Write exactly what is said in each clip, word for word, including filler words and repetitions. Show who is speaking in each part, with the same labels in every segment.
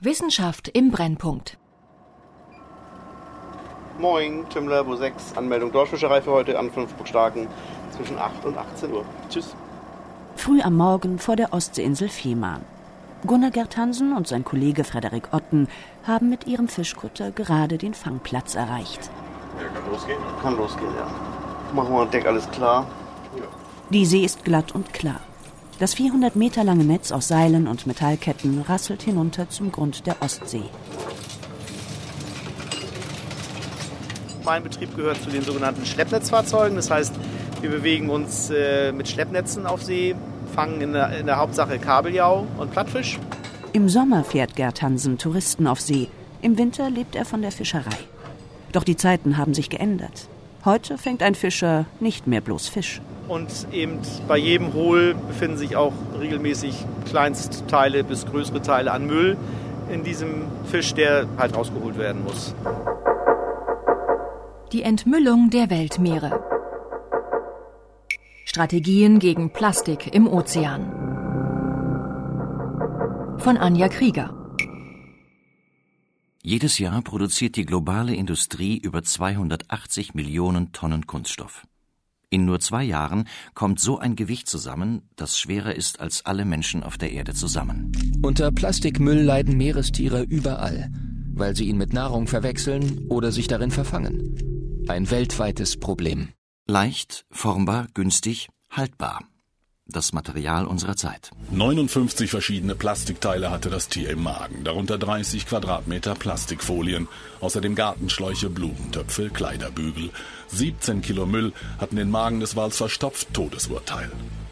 Speaker 1: Wissenschaft im Brennpunkt.
Speaker 2: Moin, Tim Labo sechs, Anmeldung Dorschfischerei für heute an fünf Starken zwischen acht und achtzehn Uhr. Tschüss.
Speaker 3: Früh am Morgen vor der Ostseeinsel Fehmarn. Gunnar Gert Hansen und sein Kollege Frederik Otten haben mit ihrem Fischkutter gerade den Fangplatz erreicht.
Speaker 2: Ja, kann losgehen. Kann losgehen, ja. Machen wir Deck, alles klar. Ja.
Speaker 3: Die See ist glatt und klar. Das vierhundert Meter lange Netz aus Seilen und Metallketten rasselt hinunter zum Grund der Ostsee.
Speaker 4: Mein Betrieb gehört zu den sogenannten Schleppnetzfahrzeugen. Das heißt, wir bewegen uns äh, mit Schleppnetzen auf See, fangen in der, in der Hauptsache Kabeljau und Plattfisch.
Speaker 3: Im Sommer fährt Gert Hansen Touristen auf See. Im Winter lebt er von der Fischerei. Doch die Zeiten haben sich geändert. Heute fängt ein Fischer nicht mehr bloß Fisch.
Speaker 4: Und eben bei jedem Hohl befinden sich auch regelmäßig Kleinstteile bis größere Teile an Müll in diesem Fisch, der halt rausgeholt werden muss.
Speaker 1: Die Entmüllung der Weltmeere. Strategien gegen Plastik im Ozean. Von Anja Krieger.
Speaker 5: Jedes Jahr produziert die globale Industrie über zweihundertachtzig Millionen Tonnen Kunststoff. In nur zwei Jahren kommt so ein Gewicht zusammen, das schwerer ist als alle Menschen auf der Erde zusammen.
Speaker 6: Unter Plastikmüll leiden Meerestiere überall, weil sie ihn mit Nahrung verwechseln oder sich darin verfangen. Ein weltweites Problem.
Speaker 5: Leicht, formbar, günstig, haltbar. Das Material unserer Zeit.
Speaker 7: neunundfünfzig verschiedene Plastikteile hatte das Tier im Magen, darunter dreißig Quadratmeter Plastikfolien, außerdem Gartenschläuche, Blumentöpfe, Kleiderbügel. siebzehn Kilo Müll hatten den Magen des Wals verstopft, Todesurteil.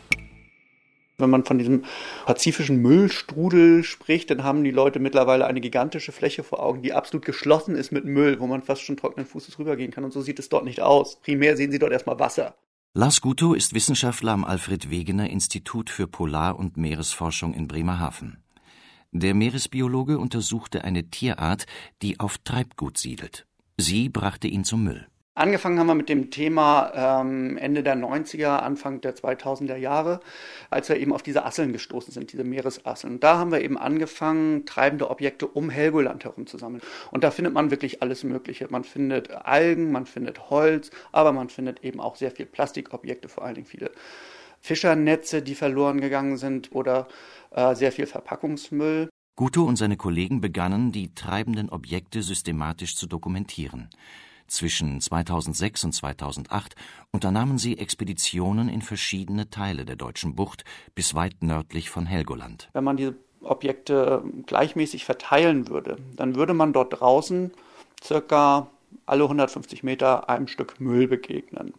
Speaker 2: Wenn man von diesem pazifischen Müllstrudel spricht, dann haben die Leute mittlerweile eine gigantische Fläche vor Augen, die absolut geschlossen ist mit Müll, wo man fast schon trockenen Fußes rübergehen kann. Und so sieht es dort nicht aus. Primär sehen Sie dort erstmal Wasser.
Speaker 5: Lars Gutow ist Wissenschaftler am Alfred-Wegener-Institut für Polar- und Meeresforschung in Bremerhaven. Der Meeresbiologe untersuchte eine Tierart, die auf Treibgut siedelt. Sie brachte ihn zum Müll.
Speaker 2: Angefangen haben wir mit dem Thema ähm, Ende der neunziger, Anfang der zweitausender Jahre, als wir eben auf diese Asseln gestoßen sind, diese Meeresasseln. Und da haben wir eben angefangen, treibende Objekte um Helgoland herum zu sammeln. Und da findet man wirklich alles Mögliche. Man findet Algen, man findet Holz, aber man findet eben auch sehr viel Plastikobjekte, vor allen Dingen viele Fischernetze, die verloren gegangen sind oder äh, sehr viel Verpackungsmüll.
Speaker 5: Gutow und seine Kollegen begannen, die treibenden Objekte systematisch zu dokumentieren. Zwischen zweitausendsechs und zweitausendacht unternahmen sie Expeditionen in verschiedene Teile der deutschen Bucht bis weit nördlich von Helgoland.
Speaker 2: Wenn man diese Objekte gleichmäßig verteilen würde, dann würde man dort draußen circa alle hundertfünfzig Meter einem Stück Müll begegnen.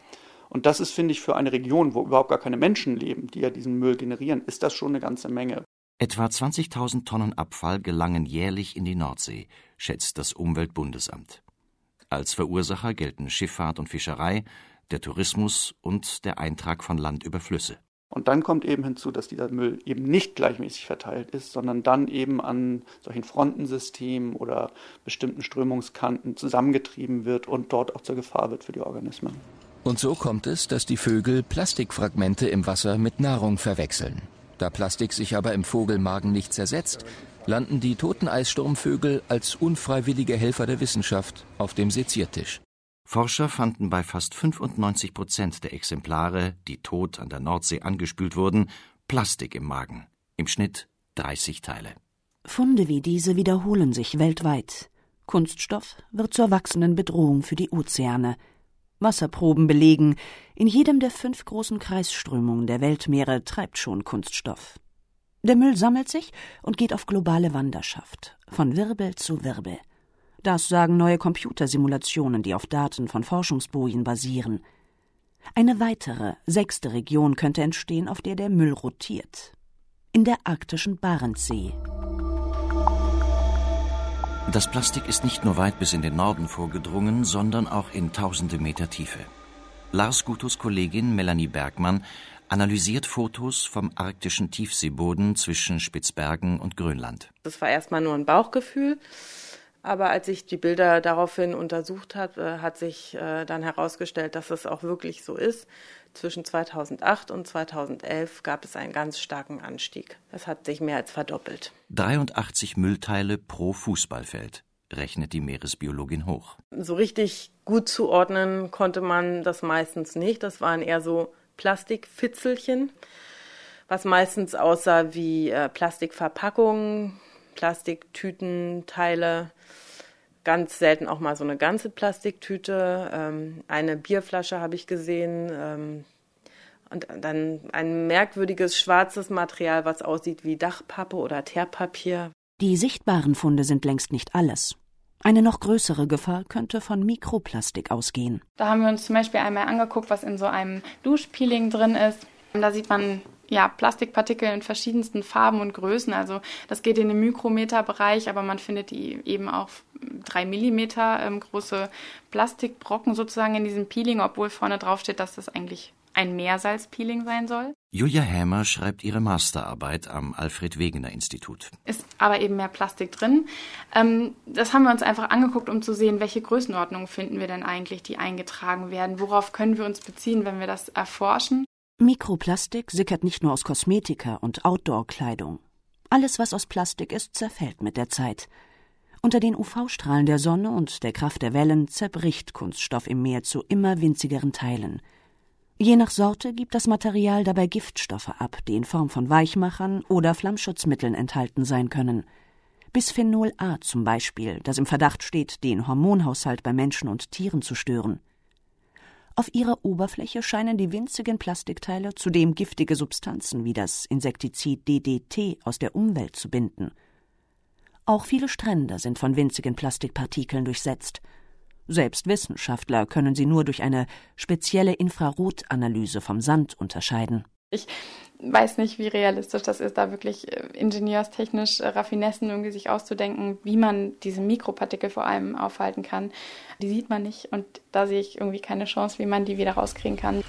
Speaker 2: Und das ist, finde ich, für eine Region, wo überhaupt gar keine Menschen leben, die ja diesen Müll generieren, ist das schon eine ganze Menge.
Speaker 5: Etwa zwanzigtausend Tonnen Abfall gelangen jährlich in die Nordsee, schätzt das Umweltbundesamt. Als Verursacher gelten Schifffahrt und Fischerei, der Tourismus und der Eintrag von Land über Flüsse.
Speaker 2: Und dann kommt eben hinzu, dass dieser Müll eben nicht gleichmäßig verteilt ist, sondern dann eben an solchen Frontensystemen oder bestimmten Strömungskanten zusammengetrieben wird und dort auch zur Gefahr wird für die Organismen.
Speaker 6: Und so kommt es, dass die Vögel Plastikfragmente im Wasser mit Nahrung verwechseln. Da Plastik sich aber im Vogelmagen nicht zersetzt, landen die toten Eissturmvögel als unfreiwillige Helfer der Wissenschaft auf dem Seziertisch.
Speaker 5: Forscher fanden bei fast fünfundneunzig Prozent der Exemplare, die tot an der Nordsee angespült wurden, Plastik im Magen. Im Schnitt dreißig Teile.
Speaker 3: Funde wie diese wiederholen sich weltweit. Kunststoff wird zur wachsenden Bedrohung für die Ozeane. Wasserproben belegen, in jedem der fünf großen Kreisströmungen der Weltmeere treibt schon Kunststoff. Der Müll sammelt sich und geht auf globale Wanderschaft, von Wirbel zu Wirbel. Das sagen neue Computersimulationen, die auf Daten von Forschungsbojen basieren. Eine weitere, sechste Region könnte entstehen, auf der der Müll rotiert. In der arktischen Barentssee.
Speaker 5: Das Plastik ist nicht nur weit bis in den Norden vorgedrungen, sondern auch in tausende Meter Tiefe. Lars Gutows Kollegin Melanie Bergmann analysiert Fotos vom arktischen Tiefseeboden zwischen Spitzbergen und Grönland.
Speaker 8: Das war erstmal nur ein Bauchgefühl. Aber als ich die Bilder daraufhin untersucht habe, hat sich dann herausgestellt, dass es auch wirklich so ist. Zwischen zweitausendacht und zweitausendelf gab es einen ganz starken Anstieg. Es hat sich mehr als verdoppelt.
Speaker 5: dreiundachtzig Müllteile pro Fußballfeld, rechnet die Meeresbiologin hoch.
Speaker 8: So richtig gut zuordnen konnte man das meistens nicht. Das waren eher so Plastikfitzelchen, was meistens aussah wie äh, Plastikverpackungen, Plastiktütenteile, ganz selten auch mal so eine ganze Plastiktüte. Ähm, eine Bierflasche habe ich gesehen ähm, und dann ein merkwürdiges schwarzes Material, was aussieht wie Dachpappe oder Teerpapier.
Speaker 3: Die sichtbaren Funde sind längst nicht alles. Eine noch größere Gefahr könnte von Mikroplastik ausgehen.
Speaker 9: Da haben wir uns zum Beispiel einmal angeguckt, was in so einem Duschpeeling drin ist. Da sieht man ja Plastikpartikel in verschiedensten Farben und Größen. Also das geht in den Mikrometerbereich, aber man findet die eben auch drei Millimeter ähm, große Plastikbrocken sozusagen in diesem Peeling, obwohl vorne drauf steht, dass das eigentlich ein Meersalzpeeling sein soll.
Speaker 5: Julia Hämer schreibt ihre Masterarbeit am Alfred-Wegener-Institut.
Speaker 9: Ist aber eben mehr Plastik drin. Ähm, das haben wir uns einfach angeguckt, um zu sehen, welche Größenordnungen finden wir denn eigentlich, die eingetragen werden. Worauf können wir uns beziehen, wenn wir das erforschen?
Speaker 3: Mikroplastik sickert nicht nur aus Kosmetika und Outdoor-Kleidung. Alles, was aus Plastik ist, zerfällt mit der Zeit. Unter den U V-Strahlen der Sonne und der Kraft der Wellen zerbricht Kunststoff im Meer zu immer winzigeren Teilen. Je nach Sorte gibt das Material dabei Giftstoffe ab, die in Form von Weichmachern oder Flammschutzmitteln enthalten sein können. Bisphenol A zum Beispiel, das im Verdacht steht, den Hormonhaushalt bei Menschen und Tieren zu stören. Auf ihrer Oberfläche scheinen die winzigen Plastikteile zudem giftige Substanzen wie das Insektizid D D T aus der Umwelt zu binden. Auch viele Strände sind von winzigen Plastikpartikeln durchsetzt. Selbst Wissenschaftler können sie nur durch eine spezielle Infrarotanalyse vom Sand unterscheiden.
Speaker 9: Ich weiß nicht, wie realistisch das ist, da wirklich ingenieurstechnisch Raffinessen irgendwie sich auszudenken, wie man diese Mikropartikel vor allem aufhalten kann. Die sieht man nicht und da sehe ich irgendwie keine Chance, wie man die wieder rauskriegen kann.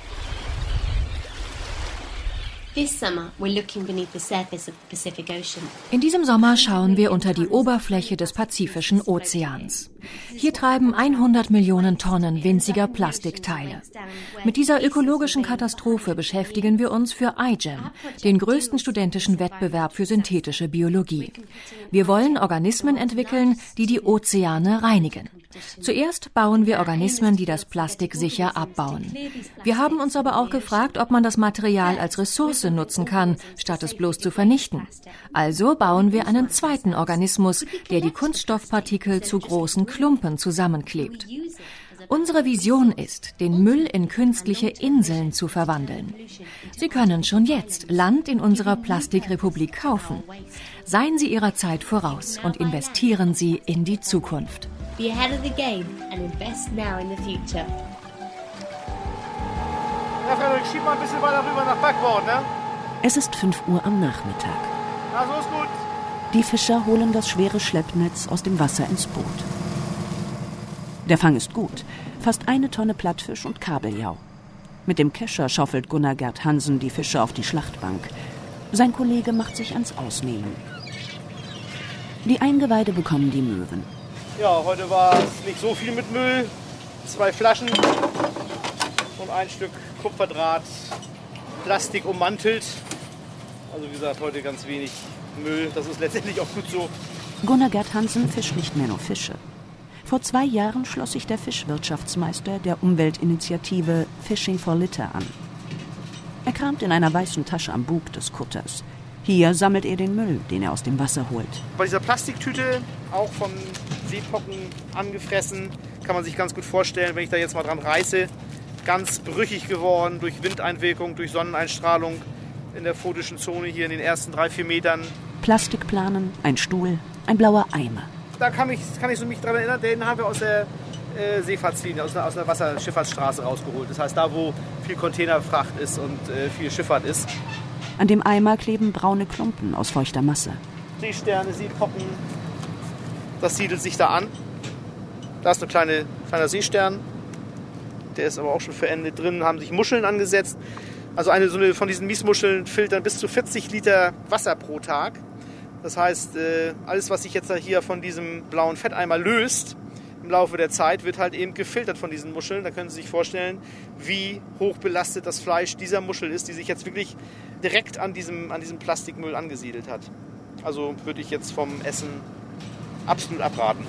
Speaker 1: In diesem Sommer schauen wir unter die Oberfläche des Pazifischen Ozeans. Hier treiben hundert Millionen Tonnen winziger Plastikteile. Mit dieser ökologischen Katastrophe beschäftigen wir uns für I G E M, den größten studentischen Wettbewerb für synthetische Biologie. Wir wollen Organismen entwickeln, die die Ozeane reinigen. Zuerst bauen wir Organismen, die das Plastik sicher abbauen. Wir haben uns aber auch gefragt, ob man das Material als Ressource nutzen kann, statt es bloß zu vernichten. Also bauen wir einen zweiten Organismus, der die Kunststoffpartikel zu großen Klumpen zusammenklebt. Unsere Vision ist, den Müll in künstliche Inseln zu verwandeln. Sie können schon jetzt Land in unserer Plastikrepublik kaufen. Seien Sie Ihrer Zeit voraus und investieren Sie in die Zukunft.
Speaker 10: Be ahead of the game and invest now in the future.
Speaker 4: Ja, Frederik, schieb mal ein bisschen weiter rüber nach Backbord, ne?
Speaker 3: Es ist fünf Uhr am Nachmittag.
Speaker 4: Na, so ist gut.
Speaker 3: Die Fischer holen das schwere Schleppnetz aus dem Wasser ins Boot. Der Fang ist gut. Fast eine Tonne Plattfisch und Kabeljau. Mit dem Kescher schaufelt Gunnar Gerd Hansen die Fische auf die Schlachtbank. Sein Kollege macht sich ans Ausnehmen. Die Eingeweide bekommen die Möwen.
Speaker 4: Ja, heute war es nicht so viel mit Müll. Zwei Flaschen und ein Stück Kupferdraht, Plastik ummantelt. Also wie gesagt, heute ganz wenig Müll. Das ist letztendlich auch gut so.
Speaker 3: Gunnar Gerd Hansen fischt nicht mehr nur Fische. Vor zwei Jahren schloss sich der Fischwirtschaftsmeister der Umweltinitiative Fishing for Litter an. Er kramt in einer weißen Tasche am Bug des Kutters. Hier sammelt er den Müll, den er aus dem Wasser holt.
Speaker 4: Bei dieser Plastiktüte, auch von Seepocken angefressen, kann man sich ganz gut vorstellen, wenn ich da jetzt mal dran reiße, ganz brüchig geworden durch Windeinwirkung, durch Sonneneinstrahlung in der photischen Zone hier in den ersten drei, vier Metern.
Speaker 3: Plastikplanen, ein Stuhl, ein blauer Eimer.
Speaker 4: Da kann ich, kann ich so mich daran erinnern, den haben wir aus der äh, Seefahrtslinie, aus der, aus der Wasserschifffahrtsstraße rausgeholt. Das heißt, da wo viel Containerfracht ist und äh, viel Schifffahrt ist.
Speaker 3: An dem Eimer kleben braune Klumpen aus feuchter Masse.
Speaker 4: Seesterne, Seepocken, das siedelt sich da an. Da ist ein kleine, kleiner Seestern, der ist aber auch schon verendet drin, haben sich Muscheln angesetzt. Also eine so eine von diesen Miesmuscheln filtern bis zu vierzig Liter Wasser pro Tag. Das heißt, alles, was sich jetzt hier von diesem blauen Fetteimer löst, im Laufe der Zeit wird halt eben gefiltert von diesen Muscheln. Da können Sie sich vorstellen, wie hoch belastet das Fleisch dieser Muschel ist, die sich jetzt wirklich direkt an diesem, an diesem Plastikmüll angesiedelt hat. Also würde ich jetzt vom Essen absolut abraten.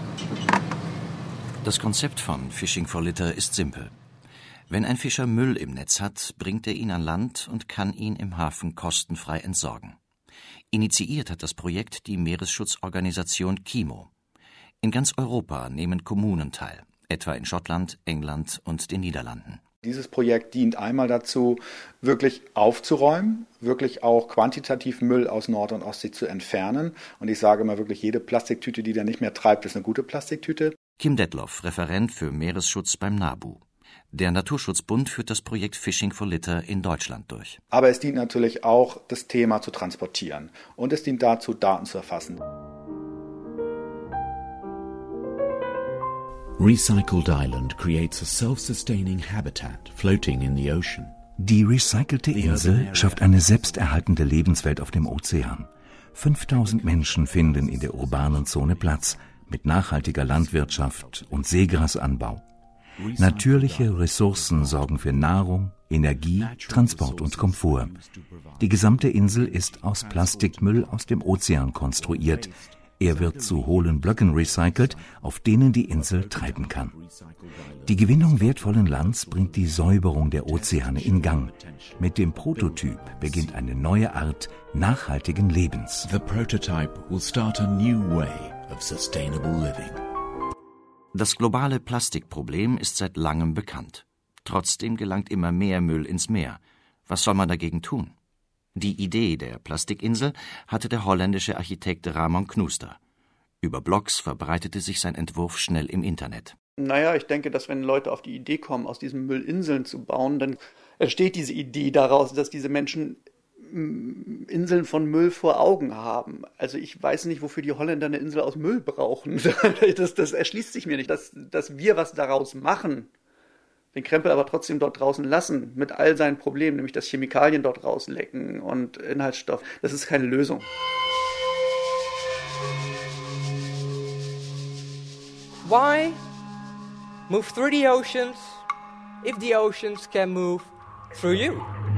Speaker 5: Das Konzept von Fishing for Litter ist simpel. Wenn ein Fischer Müll im Netz hat, bringt er ihn an Land und kann ihn im Hafen kostenfrei entsorgen. Initiiert hat das Projekt die Meeresschutzorganisation KIMO. In ganz Europa nehmen Kommunen teil, etwa in Schottland, England und den Niederlanden.
Speaker 11: Dieses Projekt dient einmal dazu, wirklich aufzuräumen, wirklich auch quantitativ Müll aus Nord- und Ostsee zu entfernen. Und ich sage immer wirklich, jede Plastiktüte, die da nicht mehr treibt, ist eine gute Plastiktüte.
Speaker 5: Kim Detloff, Referent für Meeresschutz beim NABU. Der Naturschutzbund führt das Projekt Fishing for Litter in Deutschland durch.
Speaker 11: Aber es dient natürlich auch, das Thema zu transportieren. Und es dient dazu, Daten zu erfassen.
Speaker 12: Recycled Island creates a self-sustaining habitat floating in the ocean.
Speaker 13: Die recycelte Insel schafft eine selbsterhaltende Lebenswelt auf dem Ozean. fünftausend Menschen finden in der urbanen Zone Platz mit nachhaltiger Landwirtschaft und Seegrasanbau. Natürliche Ressourcen sorgen für Nahrung, Energie, Transport und Komfort. Die gesamte Insel ist aus Plastikmüll aus dem Ozean konstruiert. Er wird zu hohlen Blöcken recycelt, auf denen die Insel treiben kann. Die Gewinnung wertvollen Lands bringt die Säuberung der Ozeane in Gang. Mit dem Prototyp beginnt eine neue Art nachhaltigen Lebens.
Speaker 12: The prototype will start a new way of sustainable living.
Speaker 5: Das globale Plastikproblem ist seit langem bekannt. Trotzdem gelangt immer mehr Müll ins Meer. Was soll man dagegen tun? Die Idee der Plastikinsel hatte der holländische Architekt Ramon Knoester. Über Blogs verbreitete sich sein Entwurf schnell im Internet.
Speaker 2: Naja, ich denke, dass wenn Leute auf die Idee kommen, aus diesen Müllinseln zu bauen, dann entsteht diese Idee daraus, dass diese Menschen Inseln von Müll vor Augen haben. Also ich weiß nicht, wofür die Holländer eine Insel aus Müll brauchen. Das, das erschließt sich mir nicht, dass, dass wir was daraus machen. Den Krempel aber trotzdem dort draußen lassen, mit all seinen Problemen, nämlich dass Chemikalien dort rauslecken und Inhaltsstoff. Das ist keine Lösung.
Speaker 14: Why move through the oceans if the oceans can move through you?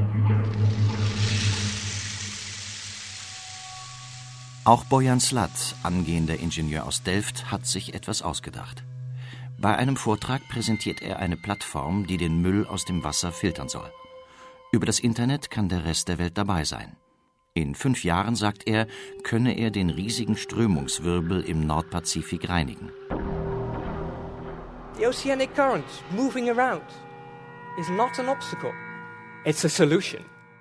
Speaker 5: Auch Bojan Slat, angehender Ingenieur aus Delft, hat sich etwas ausgedacht. Bei einem Vortrag präsentiert er eine Plattform, die den Müll aus dem Wasser filtern soll. Über das Internet kann der Rest der Welt dabei sein. In fünf Jahren, sagt er, könne er den riesigen Strömungswirbel im Nordpazifik reinigen.
Speaker 14: The oceanic current moving around is not an obstacle. It's a solution.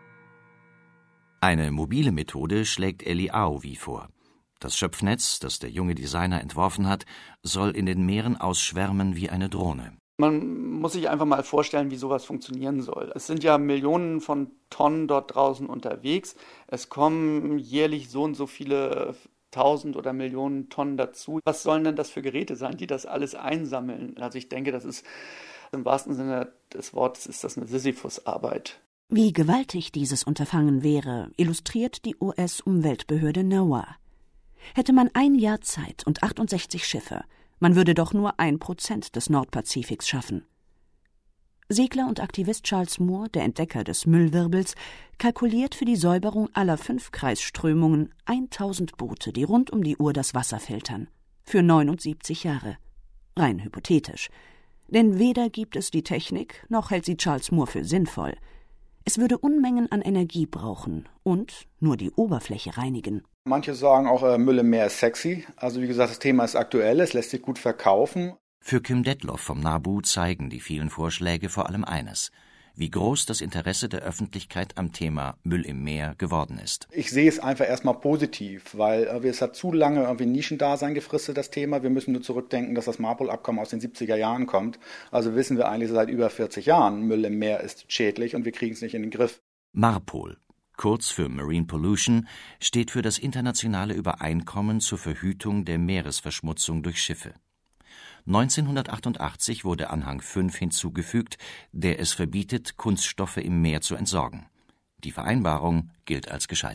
Speaker 5: Eine mobile Methode schlägt Eli Aoui vor. Das Schöpfnetz, das der junge Designer entworfen hat, soll in den Meeren ausschwärmen wie eine Drohne.
Speaker 2: Man muss sich einfach mal vorstellen, wie sowas funktionieren soll. Es sind ja Millionen von Tonnen dort draußen unterwegs. Es kommen jährlich so und so viele tausend oder Millionen Tonnen dazu. Was sollen denn das für Geräte sein, die das alles einsammeln? Also ich denke, das ist im wahrsten Sinne des Wortes ist das eine Sisyphus-Arbeit.
Speaker 3: Wie gewaltig dieses Unterfangen wäre, illustriert die U S-Umweltbehörde NOAA. Hätte man ein Jahr Zeit und achtundsechzig Schiffe, man würde doch nur ein Prozent des Nordpazifiks schaffen. Segler und Aktivist Charles Moore, der Entdecker des Müllwirbels, kalkuliert für die Säuberung aller fünf Kreisströmungen tausend Boote, die rund um die Uhr das Wasser filtern. Für neunundsiebzig Jahre. Rein hypothetisch. Denn weder gibt es die Technik, noch hält sie Charles Moore für sinnvoll. Es würde Unmengen an Energie brauchen und nur die Oberfläche reinigen.
Speaker 11: Manche sagen auch, äh, Müll im Meer ist sexy. Also wie gesagt, das Thema ist aktuell, es lässt sich gut verkaufen.
Speaker 5: Für Kim Detloff vom NABU zeigen die vielen Vorschläge vor allem eines: wie groß das Interesse der Öffentlichkeit am Thema Müll im Meer geworden ist.
Speaker 11: Ich sehe es einfach erstmal positiv, weil äh, es hat zu lange irgendwie Nischendasein gefristet, das Thema. Wir müssen nur zurückdenken, dass das MARPOL-Abkommen aus den siebziger Jahren kommt. Also wissen wir eigentlich seit über vierzig Jahren, Müll im Meer ist schädlich und wir kriegen es nicht in den Griff.
Speaker 5: MARPOL, kurz für Marine Pollution, steht für das internationale Übereinkommen zur Verhütung der Meeresverschmutzung durch Schiffe. neunzehnhundertachtundachtzig wurde Anhang fünf hinzugefügt, der es verbietet, Kunststoffe im Meer zu entsorgen. Die Vereinbarung gilt als gescheitert.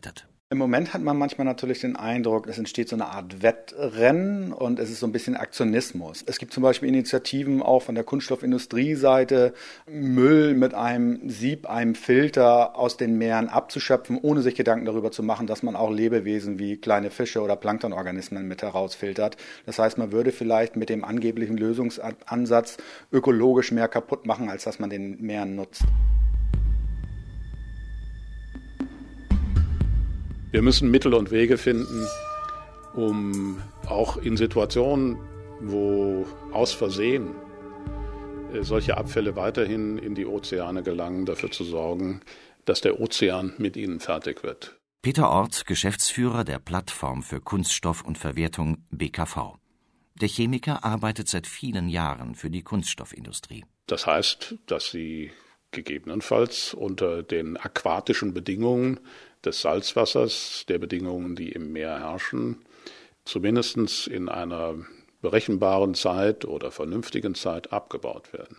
Speaker 11: Im Moment hat man manchmal natürlich den Eindruck, es entsteht so eine Art Wettrennen und es ist so ein bisschen Aktionismus. Es gibt zum Beispiel Initiativen auch von der Kunststoffindustrieseite, Müll mit einem Sieb, einem Filter aus den Meeren abzuschöpfen, ohne sich Gedanken darüber zu machen, dass man auch Lebewesen wie kleine Fische oder Planktonorganismen mit herausfiltert. Das heißt, man würde vielleicht mit dem angeblichen Lösungsansatz ökologisch mehr kaputt machen, als dass man den Meeren nutzt.
Speaker 7: Wir müssen Mittel und Wege finden, um auch in Situationen, wo aus Versehen solche Abfälle weiterhin in die Ozeane gelangen, dafür zu sorgen, dass der Ozean mit ihnen fertig wird.
Speaker 5: Peter Orth, Geschäftsführer der Plattform für Kunststoff und Verwertung B K V. Der Chemiker arbeitet seit vielen Jahren für die Kunststoffindustrie.
Speaker 7: Das heißt, dass sie gegebenenfalls unter den aquatischen Bedingungen des Salzwassers, der Bedingungen, die im Meer herrschen, zumindest in einer berechenbaren Zeit oder vernünftigen Zeit abgebaut werden.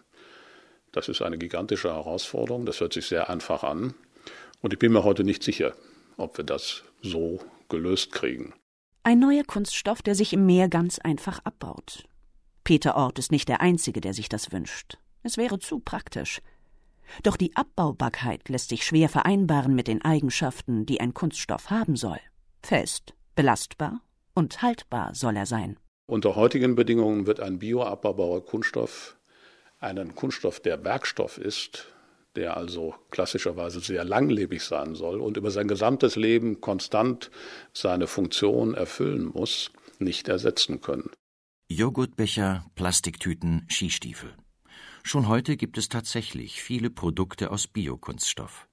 Speaker 7: Das ist eine gigantische Herausforderung, das hört sich sehr einfach an und ich bin mir heute nicht sicher, ob wir das so gelöst kriegen.
Speaker 3: Ein neuer Kunststoff, der sich im Meer ganz einfach abbaut. Peter Orth ist nicht der Einzige, der sich das wünscht. Es wäre zu praktisch. Doch die Abbaubarkeit lässt sich schwer vereinbaren mit den Eigenschaften, die ein Kunststoff haben soll. Fest, belastbar und haltbar soll er sein.
Speaker 7: Unter heutigen Bedingungen wird ein bioabbaubarer Kunststoff einen Kunststoff, der Werkstoff ist, der also klassischerweise sehr langlebig sein soll und über sein gesamtes Leben konstant seine Funktion erfüllen muss, nicht ersetzen können.
Speaker 5: Joghurtbecher, Plastiktüten, Skistiefel. Schon heute gibt es tatsächlich viele Produkte aus Biokunststoff.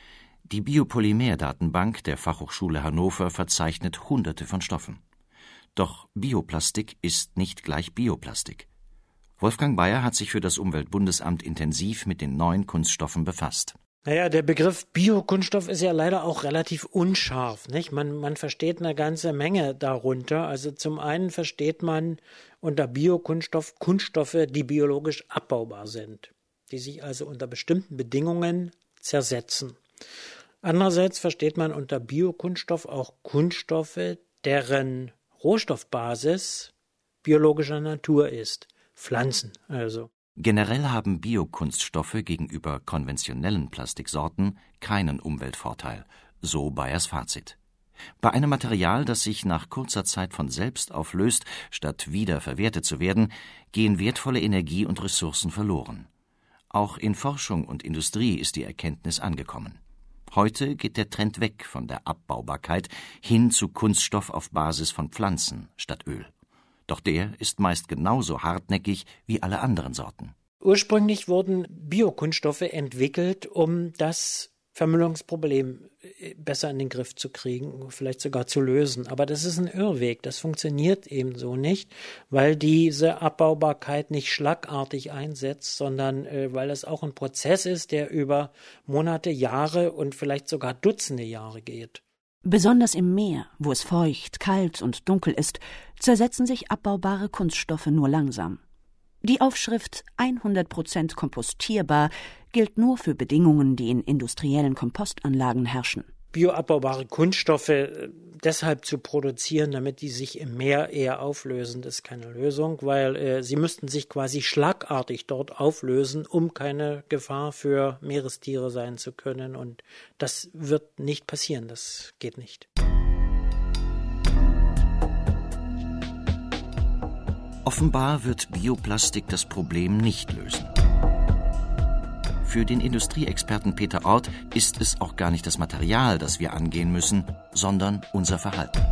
Speaker 5: Die Biopolymer-Datenbank der Fachhochschule Hannover verzeichnet Hunderte von Stoffen. Doch Bioplastik ist nicht gleich Bioplastik. Wolfgang Bayer hat sich für das Umweltbundesamt intensiv mit den neuen Kunststoffen befasst.
Speaker 15: Naja, der Begriff Biokunststoff ist ja leider auch relativ unscharf, nicht? Man, man versteht eine ganze Menge darunter. Also zum einen versteht man unter Biokunststoff Kunststoffe, die biologisch abbaubar sind, die sich also unter bestimmten Bedingungen zersetzen. Andererseits versteht man unter Biokunststoff auch Kunststoffe, deren Rohstoffbasis biologischer Natur ist. Pflanzen also.
Speaker 5: Generell haben Biokunststoffe gegenüber konventionellen Plastiksorten keinen Umweltvorteil, so Bayers Fazit. Bei einem Material, das sich nach kurzer Zeit von selbst auflöst, statt wieder verwertet zu werden, gehen wertvolle Energie und Ressourcen verloren. Auch in Forschung und Industrie ist die Erkenntnis angekommen. Heute geht der Trend weg von der Abbaubarkeit hin zu Kunststoff auf Basis von Pflanzen statt Öl. Doch der ist meist genauso hartnäckig wie alle anderen Sorten.
Speaker 15: Ursprünglich wurden Biokunststoffe entwickelt, um das Vermüllungsproblem besser in den Griff zu kriegen, vielleicht sogar zu lösen. Aber das ist ein Irrweg, das funktioniert eben so nicht, weil diese Abbaubarkeit nicht schlagartig einsetzt, sondern äh, weil es auch ein Prozess ist, der über Monate, Jahre und vielleicht sogar Dutzende Jahre geht.
Speaker 3: Besonders im Meer, wo es feucht, kalt und dunkel ist, zersetzen sich abbaubare Kunststoffe nur langsam. Die Aufschrift hundert Prozent kompostierbar gilt nur für Bedingungen, die in industriellen Kompostanlagen herrschen.
Speaker 15: Bioabbaubare Kunststoffe deshalb zu produzieren, damit die sich im Meer eher auflösen, ist keine Lösung, weil äh, sie müssten sich quasi schlagartig dort auflösen, um keine Gefahr für Meerestiere sein zu können. Und das wird nicht passieren, das geht nicht.
Speaker 5: Offenbar wird Bioplastik das Problem nicht lösen. Für den Industrieexperten Peter Orth ist es auch gar nicht das Material, das wir angehen müssen, sondern unser Verhalten.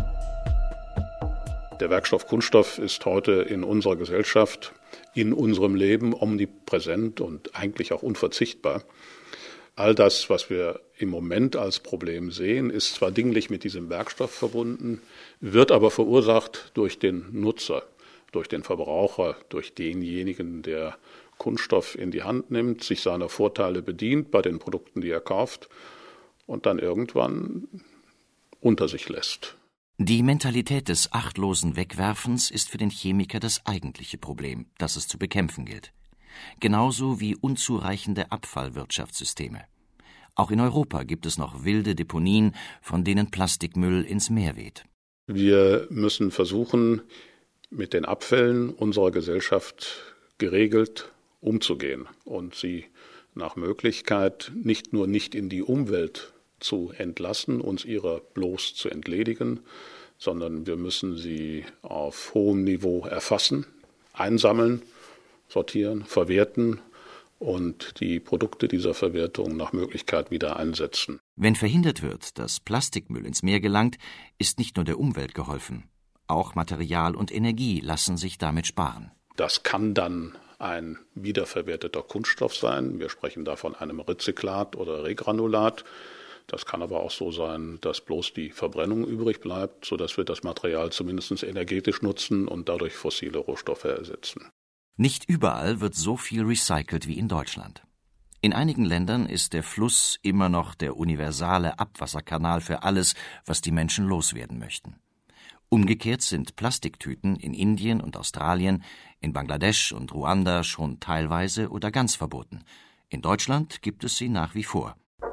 Speaker 7: Der Werkstoff Kunststoff ist heute in unserer Gesellschaft, in unserem Leben omnipräsent und eigentlich auch unverzichtbar. All das, was wir im Moment als Problem sehen, ist zwar dinglich mit diesem Werkstoff verbunden, wird aber verursacht durch den Nutzer, durch den Verbraucher, durch denjenigen, der Kunststoff in die Hand nimmt, sich seiner Vorteile bedient bei den Produkten, die er kauft und dann irgendwann unter sich lässt.
Speaker 5: Die Mentalität des achtlosen Wegwerfens ist für den Chemiker das eigentliche Problem, das es zu bekämpfen gilt. Genauso wie unzureichende Abfallwirtschaftssysteme. Auch in Europa gibt es noch wilde Deponien, von denen Plastikmüll ins Meer weht.
Speaker 16: Wir müssen versuchen, mit den Abfällen unserer Gesellschaft geregelt umzugehen und sie nach Möglichkeit nicht nur nicht in die Umwelt zu entlassen, uns ihrer bloß zu entledigen, sondern wir müssen sie auf hohem Niveau erfassen, einsammeln, sortieren, verwerten und die Produkte dieser Verwertung nach Möglichkeit wieder einsetzen.
Speaker 5: Wenn verhindert wird, dass Plastikmüll ins Meer gelangt, ist nicht nur der Umwelt geholfen. Auch Material und Energie lassen sich damit sparen.
Speaker 16: Das kann dann ein wiederverwerteter Kunststoff sein. Wir sprechen da von einem Rezyklat oder Regranulat. Das kann aber auch so sein, dass bloß die Verbrennung übrig bleibt, sodass wir das Material zumindest energetisch nutzen und dadurch fossile Rohstoffe ersetzen.
Speaker 5: Nicht überall wird so viel recycelt wie in Deutschland. In einigen Ländern ist der Fluss immer noch der universale Abwasserkanal für alles, was die Menschen loswerden möchten. Umgekehrt sind Plastiktüten in Indien und Australien, in Bangladesch und Ruanda schon teilweise oder ganz verboten. In Deutschland gibt es sie nach wie vor.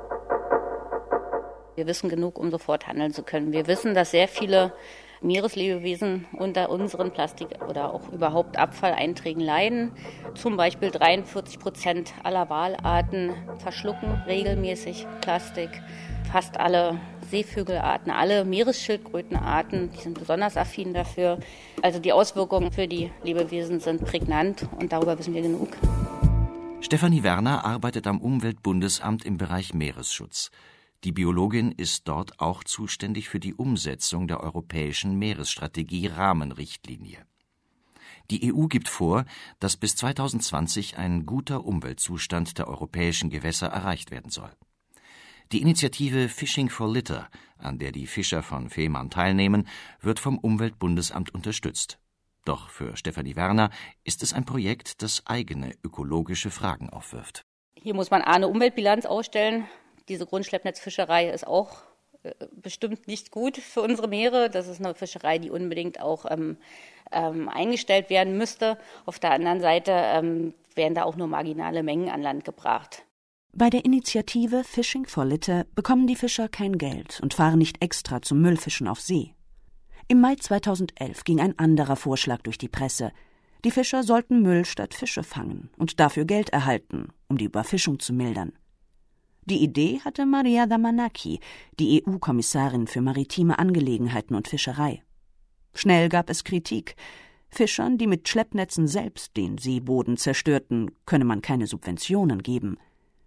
Speaker 17: Wir wissen genug, um sofort handeln zu können. Wir wissen, dass sehr viele Meereslebewesen unter unseren Plastik- oder auch überhaupt Abfalleinträgen leiden. Zum Beispiel dreiundvierzig Prozent aller Walarten verschlucken regelmäßig Plastik. Fast alle Seevögelarten, alle Meeresschildkrötenarten, die sind besonders affin dafür. Also die Auswirkungen für die Lebewesen sind prägnant und darüber wissen wir genug.
Speaker 5: Stefanie Werner arbeitet am Umweltbundesamt im Bereich Meeresschutz. Die Biologin ist dort auch zuständig für die Umsetzung der europäischen Meeresstrategie Rahmenrichtlinie. Die E U gibt vor, dass bis zweitausendzwanzig ein guter Umweltzustand der europäischen Gewässer erreicht werden soll. Die Initiative Fishing for Litter, an der die Fischer von Fehmarn teilnehmen, wird vom Umweltbundesamt unterstützt. Doch für Stefanie Werner ist es ein Projekt, das eigene ökologische Fragen aufwirft.
Speaker 17: Hier muss man eine Umweltbilanz ausstellen. Diese Grundschleppnetzfischerei ist auch äh, bestimmt nicht gut für unsere Meere. Das ist eine Fischerei, die unbedingt auch ähm, ähm, eingestellt werden müsste. Auf der anderen Seite ähm, werden da auch nur marginale Mengen an Land gebracht.
Speaker 3: Bei der Initiative Fishing for Litter bekommen die Fischer kein Geld und fahren nicht extra zum Müllfischen auf See. Im Mai zweitausendelf ging ein anderer Vorschlag durch die Presse. Die Fischer sollten Müll statt Fische fangen und dafür Geld erhalten, um die Überfischung zu mildern. Die Idee hatte Maria Damanaki, die E U-Kommissarin für maritime Angelegenheiten und Fischerei. Schnell gab es Kritik. Fischern, die mit Schleppnetzen selbst den Seeboden zerstörten, könne man keine Subventionen geben.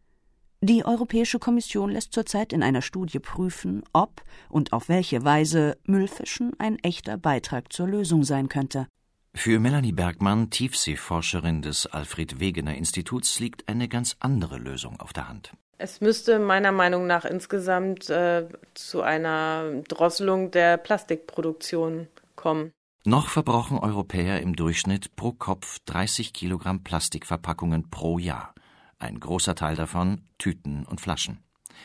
Speaker 3: Die Europäische Kommission lässt zurzeit in einer Studie prüfen, ob und auf welche Weise Müllfischen ein echter Beitrag zur Lösung sein könnte.
Speaker 5: Für Melanie Bergmann, Tiefseeforscherin des Alfred-Wegener-Instituts, liegt eine ganz andere Lösung auf der Hand.
Speaker 8: Es müsste meiner Meinung nach insgesamt äh, zu einer Drosselung der Plastikproduktion kommen.
Speaker 5: Noch verbrauchen Europäer im Durchschnitt pro Kopf dreißig Kilogramm Plastikverpackungen pro Jahr. Ein großer Teil davon Tüten und Flaschen.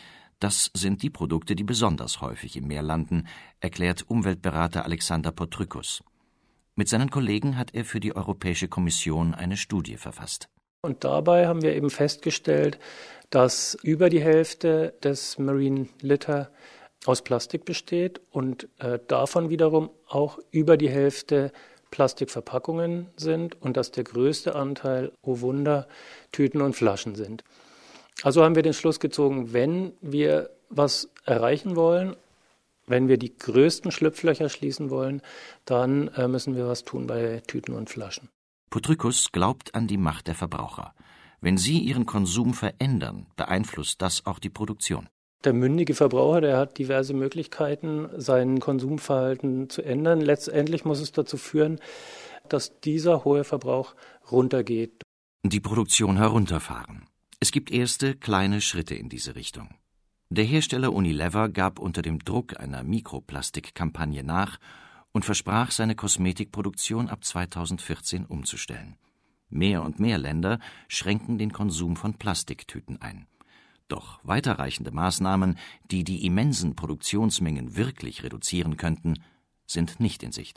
Speaker 5: Das sind die Produkte, die besonders häufig im Meer landen, erklärt Umweltberater Alexander Potrykos. Mit seinen Kollegen hat er für die Europäische Kommission eine Studie verfasst.
Speaker 18: Und dabei haben wir eben festgestellt, dass über die Hälfte des Marine Litter aus Plastik besteht und äh, davon wiederum auch über die Hälfte Plastikverpackungen sind und dass der größte Anteil, oh Wunder, Tüten und Flaschen sind. Also haben wir den Schluss gezogen, wenn wir was erreichen wollen, wenn wir die größten Schlupflöcher schließen wollen, dann äh, müssen wir was tun bei Tüten und Flaschen.
Speaker 5: Potrykos glaubt an die Macht der Verbraucher. Wenn sie ihren Konsum verändern, beeinflusst das auch die Produktion.
Speaker 18: Der mündige Verbraucher, der hat diverse Möglichkeiten, sein Konsumverhalten zu ändern. Letztendlich muss es dazu führen, dass dieser hohe Verbrauch runtergeht.
Speaker 5: Die Produktion herunterfahren. Es gibt erste kleine Schritte in diese Richtung. Der Hersteller Unilever gab unter dem Druck einer Mikroplastikkampagne nach und versprach, seine Kosmetikproduktion ab zweitausendvierzehn umzustellen. Mehr und mehr Länder schränken den Konsum von Plastiktüten ein. Doch weiterreichende Maßnahmen, die die immensen Produktionsmengen wirklich reduzieren könnten, sind nicht in Sicht.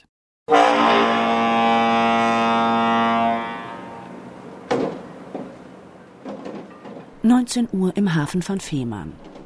Speaker 3: neunzehn Uhr im Hafen von Fehmarn.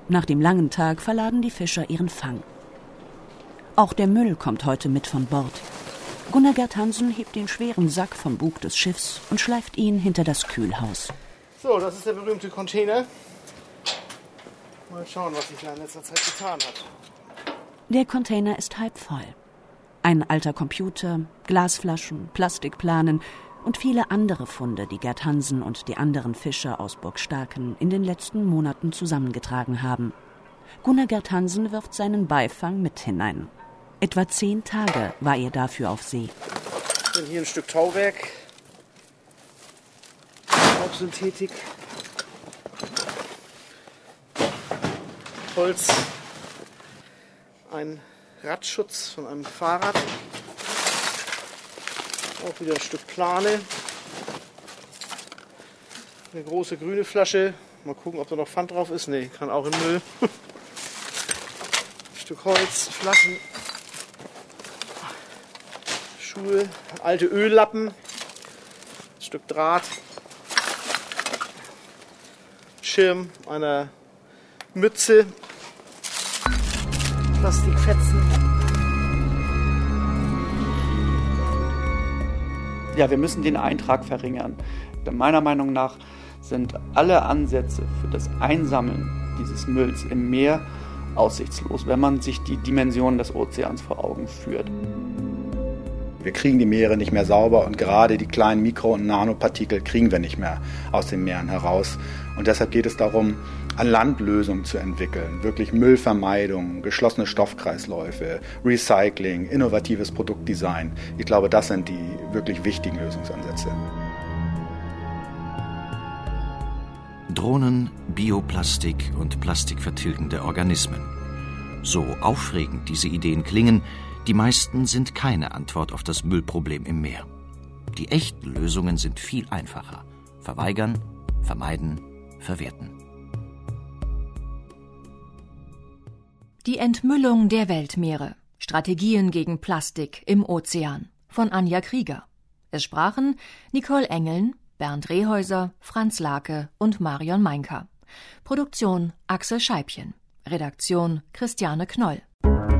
Speaker 3: Nach dem langen Tag verladen die Fischer ihren Fang. Auch der Müll kommt heute mit von Bord. Gunnar Gerd Hansen hebt den schweren Sack vom Bug des Schiffs und schleift ihn hinter das Kühlhaus.
Speaker 4: So, das ist der berühmte Container. Mal schauen, was sich da in letzter Zeit getan hat.
Speaker 3: Der Container ist halb voll. Ein alter Computer, Glasflaschen, Plastikplanen und viele andere Funde, die Gerd Hansen und die anderen Fischer aus Burg Starken in den letzten Monaten zusammengetragen haben. Gunnar Gerd Hansen wirft seinen Beifang mit hinein. Etwa zehn Tage war er dafür auf See.
Speaker 4: Dann hier ein Stück Tauwerk, Tauchsynthetik, Holz, ein Radschutz von einem Fahrrad, auch wieder ein Stück Plane, eine große grüne Flasche, mal gucken, ob da noch Pfand drauf ist, nee, kann auch in Müll, ein Stück Holz, Flaschen, Schuhe, alte Öllappen, ein Stück Draht, Schirm einer Mütze, Plastikfetzen.
Speaker 2: Ja, wir müssen den Eintrag verringern. Meiner Meinung nach sind alle Ansätze für das Einsammeln dieses Mülls im Meer aussichtslos, wenn man sich die Dimensionen des Ozeans vor Augen führt.
Speaker 11: Wir kriegen die Meere nicht mehr sauber und gerade die kleinen Mikro- und Nanopartikel kriegen wir nicht mehr aus den Meeren heraus. Und deshalb geht es darum, an Land Lösungen zu entwickeln, wirklich Müllvermeidung, geschlossene Stoffkreisläufe, Recycling, innovatives Produktdesign. Ich glaube, das sind die wirklich wichtigen Lösungsansätze.
Speaker 5: Drohnen, Bioplastik und plastikvertilgende Organismen. So aufregend diese Ideen klingen, die meisten sind keine Antwort auf das Müllproblem im Meer. Die echten Lösungen sind viel einfacher. Verweigern, vermeiden, verwerten.
Speaker 1: Die Entmüllung der Weltmeere. Strategien gegen Plastik im Ozean. Von Anja Krieger. Es sprachen Nicole Engeln, Bernd Rehäuser, Franz Lake und Marion Meinker. Produktion Axel Scheibchen. Redaktion Christiane Knoll.